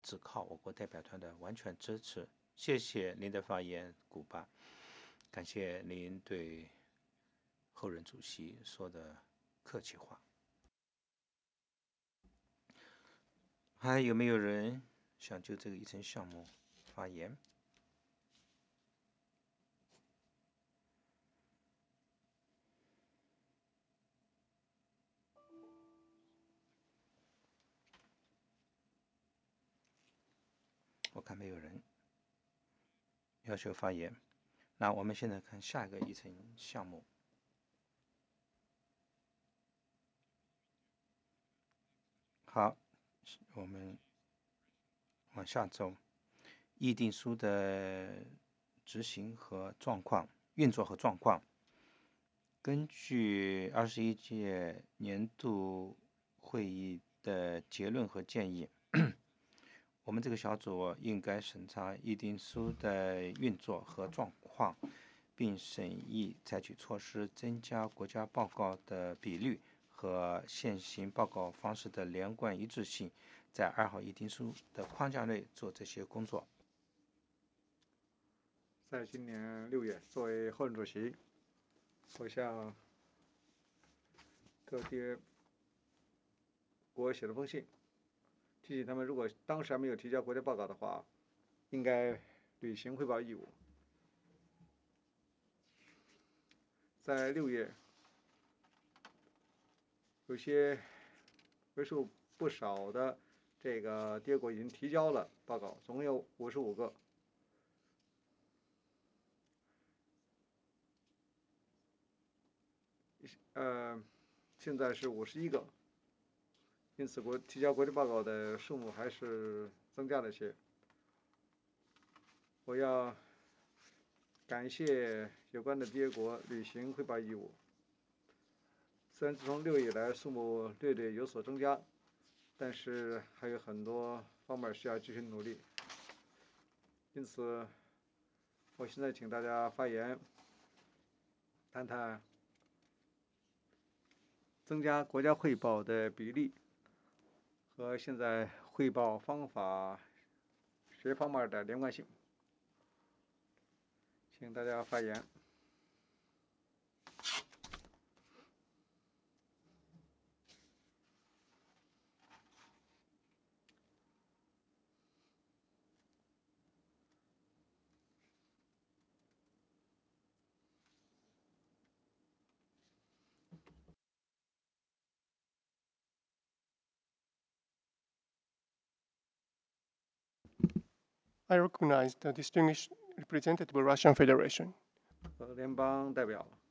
只靠我国代表团的完全支持。谢谢您的发言，古巴，感谢您对后任主席说的客气话。还有没有人想就这个议程项目发言？我看没有人要求发言，那我们现在看下一个议程项目。好，我们往下走。议定书的执行和状况、运作和状况。根据21届年度会议的结论和建议，我们这个小组应该审查议定书的运作和状况，并审议采取措施增加国家报告的比率和现行报告方式的连贯一致性，在2号议定书的框架内做这些工作。 在今年6月，作为后任主席，我向各地国写了封信，提醒他们，如果当时还没有提交国家报告的话，应该履行汇报义务。在6月，有些为数不少的这个缔约国已经提交了报告，总共有55个。现在是51个，因此提交国际报告的数目还是增加了些。我要感谢有关的缔约国履行汇报义务。虽然自从6月以来数目略略有所增加，但是还有很多方面需要继续努力。因此，我现在请大家发言，谈谈增加国家汇报的比例和现在汇报方法学方面的连贯性。请大家发言。 I recognize the distinguished representative of Russian Federation. 联邦代表。